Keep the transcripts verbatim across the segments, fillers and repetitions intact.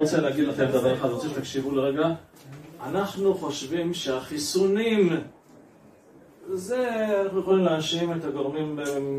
רוצה להגיד לכם דבר אחד, רוצה שתקשיבו לרגע. אנחנו חושבים שהחיסונים, זה אנחנו יכולים להאשים את הגורמים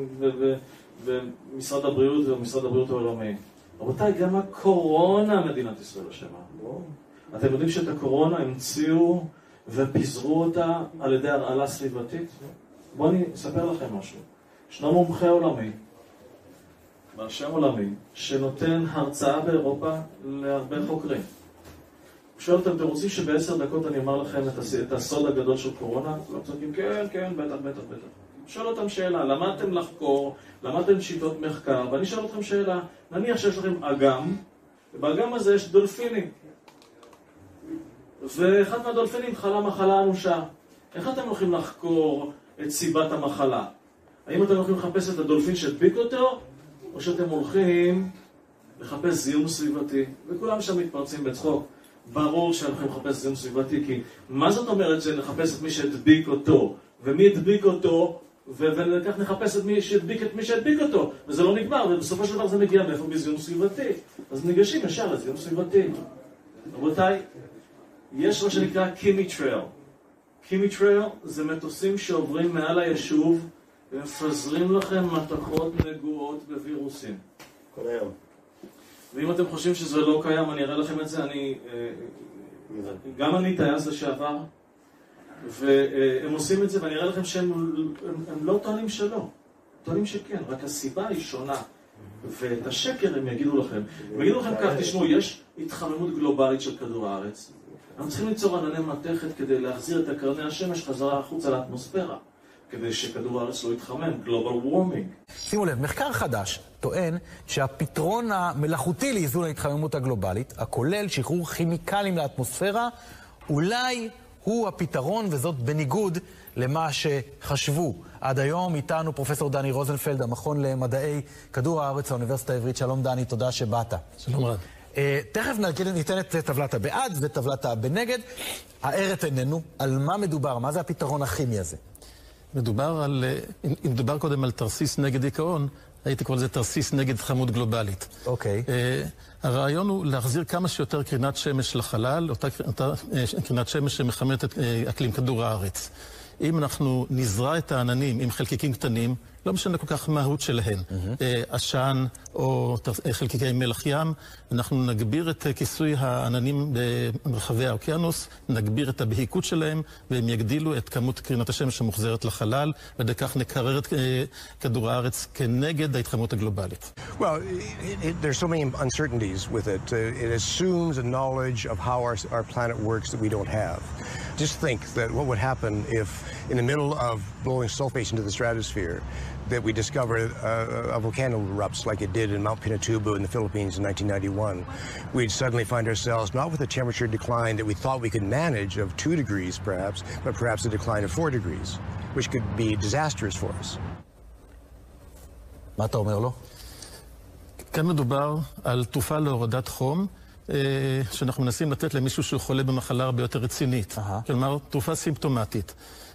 במשרד הבריאות ובמשרד הבריאות העולמי. רבותיי, גם הקורונה מדינת ישראל אשמה. אתם יודעים שאת הקורונה המציאו ופיזרו אותה על ידי הרעלה סביבתית? בואו אני אספר לכם משהו. ישנו מומחה עולמי, בשם עולמי, שנותן הרצאה באירופה להרבה חוקרים. הוא שואל אותם, אתם רוצים שבעשר דקות אני אומר לכם את הסוד הגדול של קורונה? לא צודקים, כן, כן, בטח, בטח, בטח. שואל אותם שאלה, למדתם לחקור, למדתם שיטות מחקר, ואני שואל אתכם שאלה, נניח שיש לכם אגם, ובאגם הזה יש דולפינים. ואחד מהדולפינים חלה מחלה אנושה. איך אתם הולכים לחקור את סיבת המחלה? האם אתם הולכים לחפש את הדולפין שהדביק אותו, או שאתם הולכים לחפש זיהום סביבתי? וכולם שם מתפרצים בצחוק. ברור שאנחנו לחפש זיהום סביבתי, כי מה זאת אומרת שנחפש את מי שהדביק אותו? ומי הדביק אותו? ולכך נחפש את מי שהדביק את מי שהדביק אותו. וזה לא נגמר, ובסופו של דבר זה מגיע מאיפה בזיהום סביבתי. אז ניגשים ישר לזיהום סביבתי. רבותיי, יש מה שנקרא קימיטרייל. קימיטרייל זה מטוסים שעוברים מעל היישוב ומפזרים לכם מתכות נגועות בווירוסים. כל היום. ואם אתם חושבים שזה לא קיים, אני אראה לכם את זה. אני, גם אני טייס לשעבר, והם עושים את זה, ואני אראה לכם שהם הם, הם לא טוענים שלא. טוענים שכן, רק הסיבה היא שונה. ואת השקר הם יגידו לכם. הם יגידו לכם כך, תשמעו, יש התחממות גלובלית של כדור הארץ. אנחנו צריכים ליצור ענני מתכת כדי להחזיר את קרני השמש חזרה החוצה לאטמוספירה, כדי שכדור הארץ לא יתחמם, Global Warming. שימו לב, מחקר חדש טוען שהפתרון המלאכותי לאיזון ההתחממות הגלובלית, הכולל שחרור כימיקלים לאטמוספירה, אולי הוא הפתרון, וזאת בניגוד למה שחשבו. עד היום איתנו פרופסור דני רוזנפלד, המכון למדעי כדור הארץ האוניברסיטה העברית. שלום דני, תודה שבאת. שלום רב. Uh, תכף ניתן את טבלת הבעד וטבלת הבנגד. הערת עינינו, על מה מדובר? מה זה הפתרון הכימי הזה? מדובר על, אם מדובר קודם על תרסיס נגד דיכאון, הייתי קורא לזה תרסיס נגד התחממות גלובלית. אוקיי. Okay. Uh, הרעיון הוא להחזיר כמה שיותר קרינת שמש לחלל, אותה, אותה uh, קרינת שמש שמחממת את uh, אקלים כדור הארץ. אם אנחנו נזרע את העננים עם חלקיקים קטנים, לא משנה כל כך מהות שלהן, mm-hmm. עשן או חלקיקי מלח ים, אנחנו נגביר את כיסוי העננים במרחבי האוקיינוס, נגביר את הבהיקות שלהם, והם יגדילו את כמות קרינת השמש שמוחזרת לחלל, וכך נקרר את כדור הארץ כנגד ההתחממות הגלובלית. Well, it, it, there's so many uncertainties with it. Uh, it assumes a knowledge of how our, our planet works that we don't have. Just think that what would happen if, in the middle of blowing sulfates into the stratosphere, that we discover uh, a volcano erupts like it did in Mount Pinatubo in the Philippines in nineteen ninety-one. We'd suddenly find ourselves not with a temperature decline that we thought we could manage of two degrees perhaps, but perhaps a decline of four degrees, which could be disastrous for us. מה אתה אומר לו? כאן מדובר על תרופה להורדת חום, שאנחנו מנסים לתת למישהו שהוא חולה במחלה הרבה יותר רצינית. כלומר, תרופה סימפטומטית.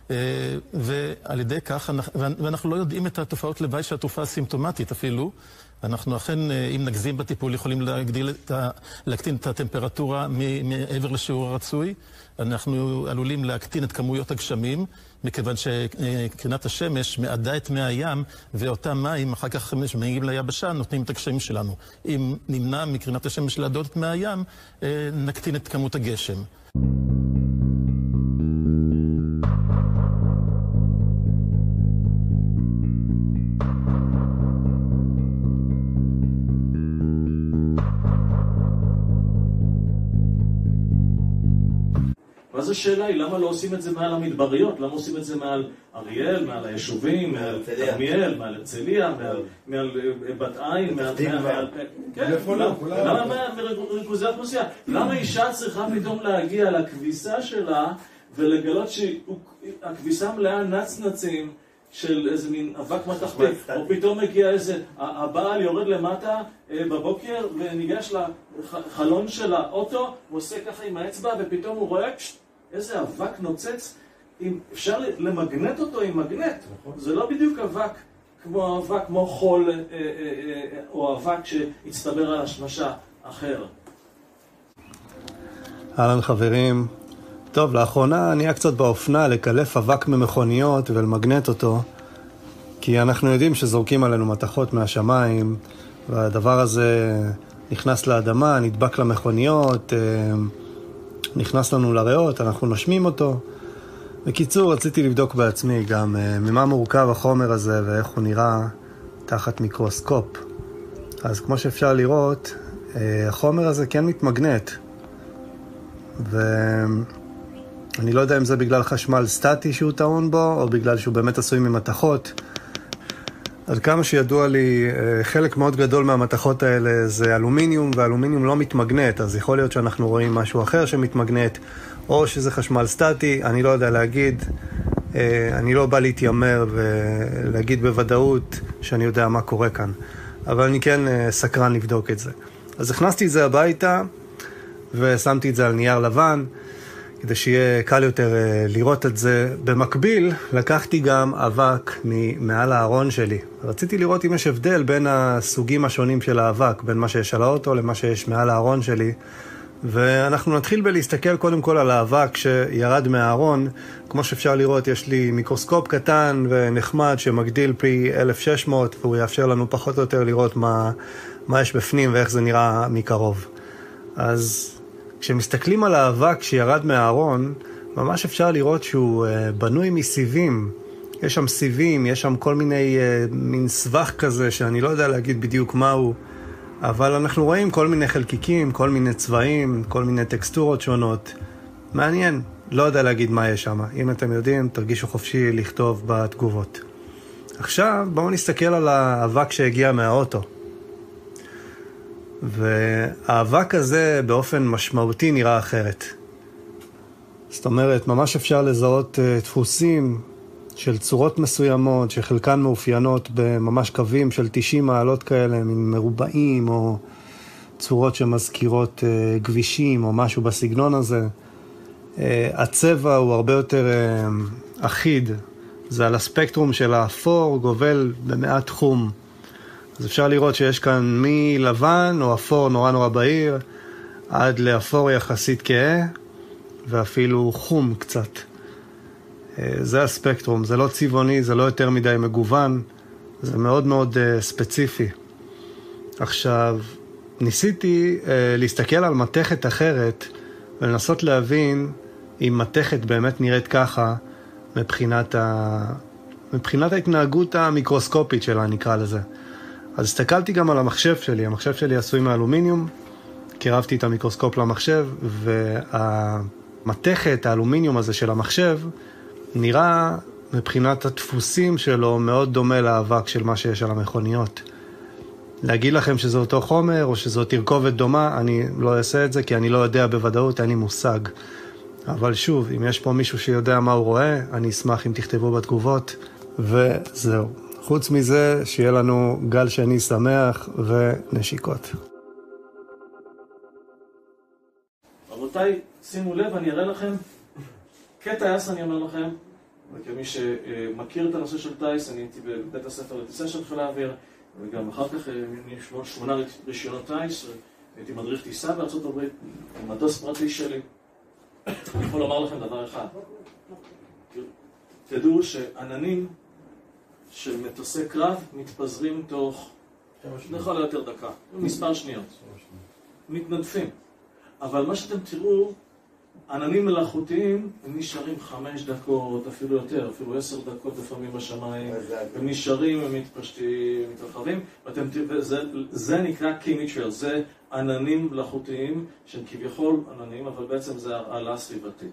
ועל ידי כך, ואנחנו לא יודעים את התופעות לוואי של התרופה הסימפטומטית אפילו. אנחנו אכן, אם נגזים בטיפול, יכולים להגדיל את ה... להקטין את הטמפרטורה מעבר לשיעור הרצוי. אנחנו עלולים להקטין את כמויות הגשמים, מכיוון שקרינת השמש מעדה את מי הים, ואותם מים, אחר כך מגיעים ליבשה, נותנים את הגשמים שלנו. אם נמנע מקרינת השמש לעדות את מי הים, נקטין את כמות הגשם. ואז השאלה היא, למה לא עושים את זה מעל המדבריות? למה עושים את זה מעל אריאל, מעל היישובים, מעל כרמיאל, מעל הרצליה, מעל בת עין, מעל... כן, למה מעל ריכוזי האוכלוסייה? למה אישה צריכה פתאום להגיע לכביסה שלה ולגלות שהכביסה מלאה נצנצים של איזה מין אבק מתחתי, או פתאום מגיע איזה, הבעל יורד למטה בבוקר וניגש לחלון של האוטו, ועושה ככה עם האצבע, ופתאום הוא רואה איזה אבק נוצץ, אפשר למגנט אותו עם מגנט. זה לא בדיוק אבק כמו אבק, כמו חול, או אבק שהצטבר על השמשה אחר. אהלן חברים. טוב, לאחרונה נהיה קצת באופנה לקלף אבק ממכוניות ולמגנט אותו, כי אנחנו יודעים שזורקים עלינו מתכות מהשמיים, והדבר הזה נכנס לאדמה, נדבק למכוניות, נכנס לנו לריאות, אנחנו נושמים אותו. בקיצור, רציתי לבדוק בעצמי גם ממה מורכב החומר הזה ואיך הוא נראה תחת מיקרוסקופ. אז כמו שאפשר לראות, החומר הזה כן מתמגנט. ואני לא יודע אם זה בגלל חשמל סטטי שהוא טעון בו, או בגלל שהוא באמת עשוי ממתכות. עד כמה שידוע לי, חלק מאוד גדול מהמתכות האלה זה אלומיניום, ואלומיניום לא מתמגנט, אז יכול להיות שאנחנו רואים משהו אחר שמתמגנט, או שזה חשמל סטטי, אני לא יודע להגיד. אני לא בא להתיימר ולהגיד בוודאות שאני יודע מה קורה כאן, אבל אני כן סקרן לבדוק את זה. אז הכנסתי את זה הביתה, ושמתי את זה על נייר לבן, כדי שיהיה קל יותר לראות את זה. במקביל, לקחתי גם אבק מעל הארון שלי. רציתי לראות אם יש הבדל בין הסוגים השונים של האבק, בין מה שיש על האוטו למה שיש מעל הארון שלי. ואנחנו נתחיל בלהסתכל קודם כל על האבק שירד מהארון. כמו שאפשר לראות, יש לי מיקרוסקופ קטן ונחמד שמגדיל פי אלף ושש מאות, והוא יאפשר לנו פחות או יותר לראות מה, מה יש בפנים ואיך זה נראה מקרוב. אז כשמסתכלים על האבק שירד מהארון, ממש אפשר לראות שהוא בנוי מסיבים. יש שם סיבים, יש שם כל מיני מין סבך כזה שאני לא יודע להגיד בדיוק מהו, אבל אנחנו רואים כל מיני חלקיקים, כל מיני צבעים, כל מיני טקסטורות שונות. מעניין, לא יודע להגיד מה יש שם. אם אתם יודעים, תרגישו חופשי לכתוב בתגובות. עכשיו בואו נסתכל על האבק שהגיע מהאוטו. והאבק הזה באופן משמעותי נראה אחרת. זאת אומרת, ממש אפשר לזהות דפוסים של צורות מסוימות, שחלקן מאופיינות בממש קווים של תשעים מעלות כאלה, מין מרובעים או צורות שמזכירות גבישים או משהו בסגנון הזה. הצבע הוא הרבה יותר אחיד, זה על הספקטרום של האפור, גובל במעט תחום. אז אפשר לראות שיש כאן מלבן או אפור נורא נורא בהיר, עד לאפור יחסית כהה, ואפילו חום קצת. זה הספקטרום, זה לא צבעוני, זה לא יותר מדי מגוון, זה מאוד מאוד ספציפי. עכשיו, ניסיתי להסתכל על מתכת אחרת, ולנסות להבין אם מתכת באמת נראית ככה, מבחינת, ה... מבחינת ההתנהגות המיקרוסקופית שלה, נקרא לזה. אז הסתכלתי גם על המחשב שלי, המחשב שלי עשוי מאלומיניום, קירבתי את המיקרוסקופ למחשב, והמתכת, האלומיניום הזה של המחשב, נראה מבחינת הדפוסים שלו מאוד דומה לאבק של מה שיש על המכוניות. להגיד לכם שזה אותו חומר או שזו תרכובת דומה, אני לא אעשה את זה כי אני לא יודע בוודאות, אין לי מושג. אבל שוב, אם יש פה מישהו שיודע מה הוא רואה, אני אשמח אם תכתבו בתגובות, וזהו. חוץ מזה, שיהיה לנו גל שני שמח ונשיקות. רבותיי, שימו לב, אני אראה לכם, כטייס אני אומר לכם, וכמי שמכיר את הנושא של טייס, אני הייתי בבית הספר לטיסה של חיל האוויר, וגם אחר כך יש שמונה רישיונות טייס, הייתי מדריך טיסה בארצות הברית, עם מטוס פרטי שלי. אני יכול לומר לכם דבר אחד. תדעו שעננים של מטוסי קרב מתפזרים תוך לכל יותר דקה, מספר שניות. מתנדפים. אבל מה שאתם תראו, עננים מלאכותיים, הם נשארים חמש דקות, אפילו יותר, אפילו עשר דקות לפעמים בשמיים. הם נשארים, הם מתפשטים, מתרחבים, ואתם תראו, זה, זה נקרא כימיטרל, זה עננים מלאכותיים, שהם כביכול עננים, אבל בעצם זה הרעלה סביבתית.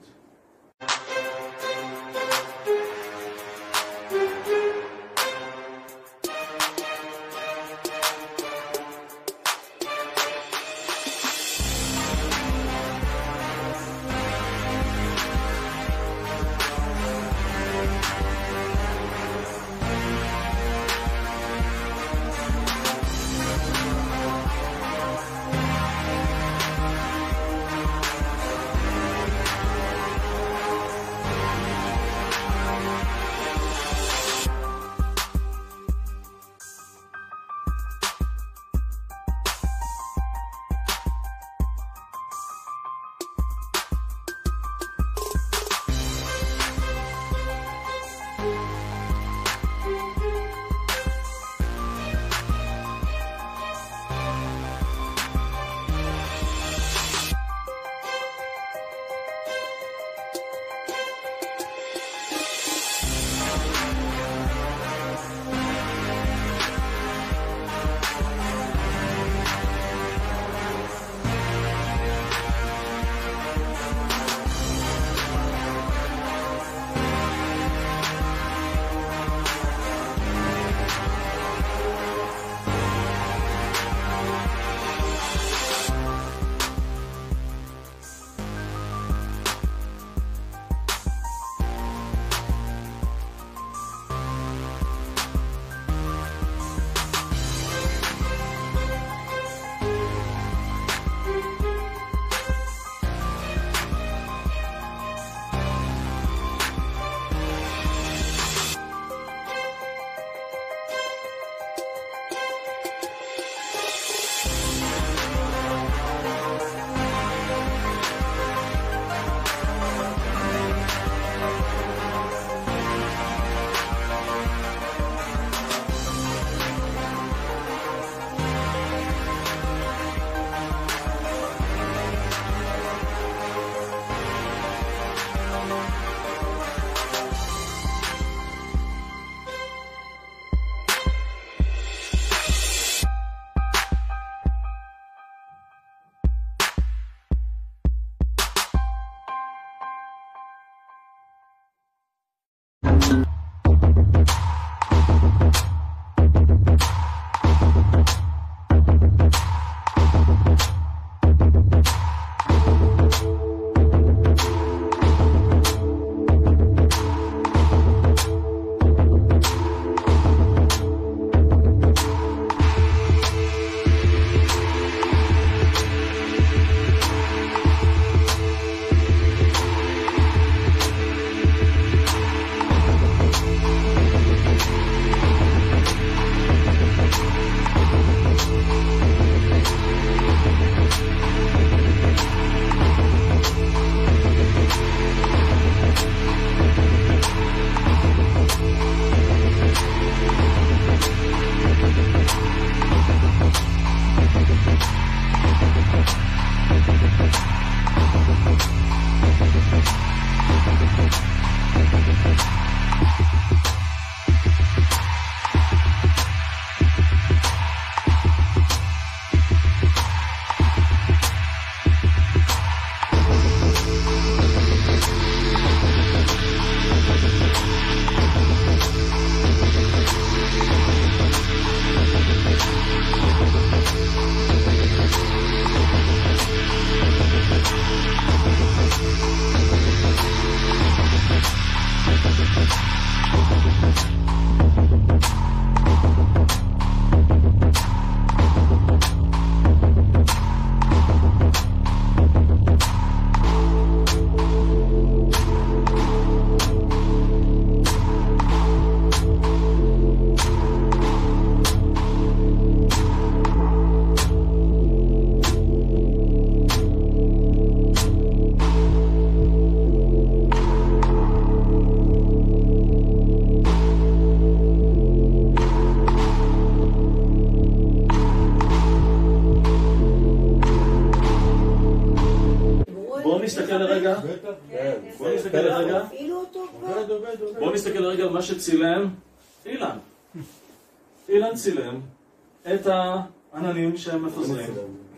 בואו נסתכל לרגע, בואו נסתכל לרגע, בואו נסתכל לרגע על מה שצילם אילן. אילן צילם את העננים שהם מפזרים.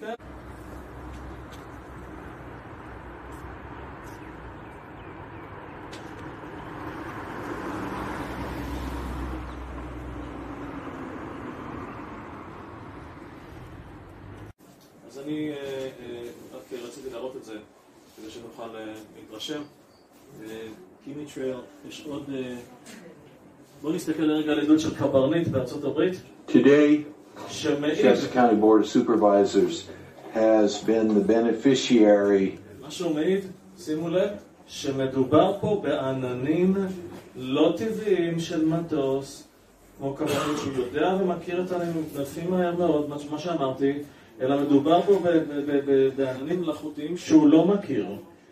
אז אני רק רציתי להראות את זה כדי שנוכל להתרשם. קימיטרייר, יש עוד... בואו נסתכל לרגע על עדות של קברניט בארצות הברית. Today, Shasta County Board of Supervisors has been the beneficiary. מה שהוא מעיד, שימו לב, שמדובר פה בעננים לא טבעיים של מטוס, כמו קברניט שהוא יודע ומכיר את העננים, לפי מהר מאוד, מה שאמרתי, אלא מדובר פה בעננים מלאכותיים שהוא לא מכיר,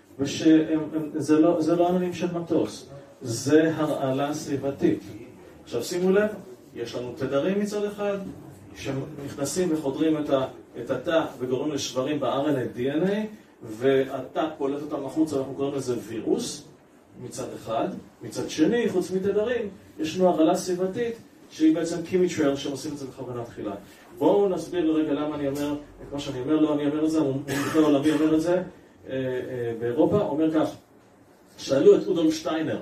וזה לא, זה לא עננים של מטוס, זה הרעלה סביבתית. עכשיו שימו לב, יש לנו תדרים מצד אחד, שנכנסים וחודרים את, ה, את התא וגורמים לשברים ב-אר אן איי די אן איי, והתא פולט אותם החוצה, אנחנו קוראים לזה וירוס, מצד אחד. מצד שני, חוץ מתדרים, יש לנו הרעלה סביבתית, שהיא בעצם קימיטרייר, שהם עושים את זה בכוונה תחילה. בואו נסביר לרגע למה אני אומר את מה שאני אומר, לא אני אומר את זה, המומחה העולמי אומר את זה, אה, אה, באירופה, אומר כך, שאלו את אודולף שטיינר,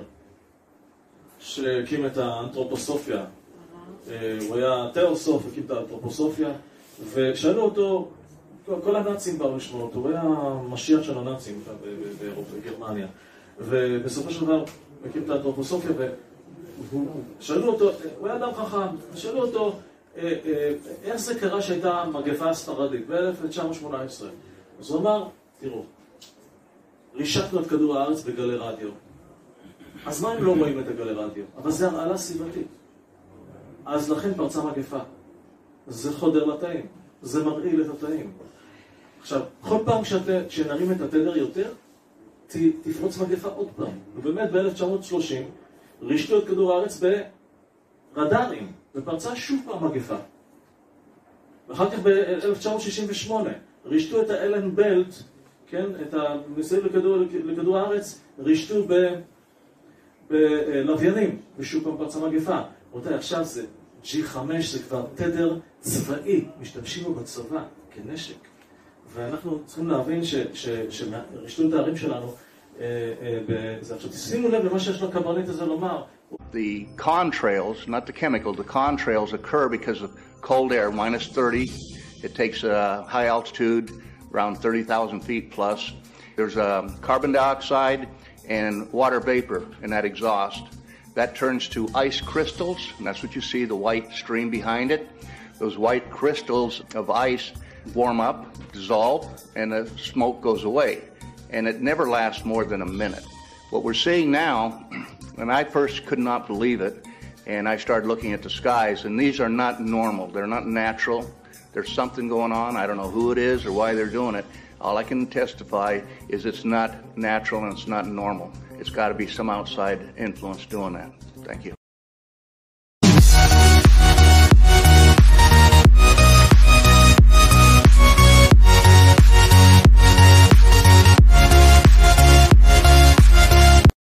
שהקים את האנתרופוסופיה, אה, הוא היה תיאוסוף, הקים את האנתרופוסופיה, ושאלו אותו, כל הנאצים באו לשמוע אותו, הוא היה משיח של הנאצים באירופה, בגרמניה, ובסופו של דבר הקים את האנתרופוסופיה, ושאלו אותו, הוא היה אדם חכם, שאלו אותו, איך זה קרה שהייתה מגפה ספרדית ב-אלף תשע מאות שמונה עשרה? אז הוא אמר, תראו, רישקנו את כדור הארץ בגלי רדיו. אז מה אם לא רואים את הגלי רדיו? אבל זה הרעלה סביבתית. אז לכן פרצה מגפה. זה חודר לתאים. זה מרעיל את התאים. עכשיו, כל פעם כשנרים את התדר יותר, תפרוץ מגפה עוד פעם. ובאמת ב-אלף תשע מאות שלושים רישקו את כדור הארץ ברדארים. ופרצה שוב פעם מגפה. ואחר כך ב-אלף תשע מאות שישים ושמונה רישתו את האלן בלט, כן, את המסביב לכדור, לכדור הארץ, רישתו בלוויינים, ושוב פעם פרצה מגפה. רבותיי, עכשיו זה ג'י חמש, זה כבר תדר צבאי, משתמשים בו בצבא כנשק. ואנחנו צריכים להבין שרישתו את הערים שלנו, זה עכשיו תשימו לב למה שיש לקברניט הזה לומר. The contrails, not the chemical, the contrails occur because of cold air, minus thirty. It takes a high altitude, around thirty thousand feet plus. There's a carbon dioxide and water vapor in that exhaust. That turns to ice crystals, and that's what you see, the white stream behind it. Those white crystals of ice warm up, dissolve, and the smoke goes away. And it never lasts more than a minute. What we're seeing now, and I first could not believe it, and I started looking at the skies, and these are not normal. They're not natural. There's something going on. I don't know who it is or why they're doing it. All I can testify is it's not natural and it's not normal. It's got to be some outside influence doing that. Thank you.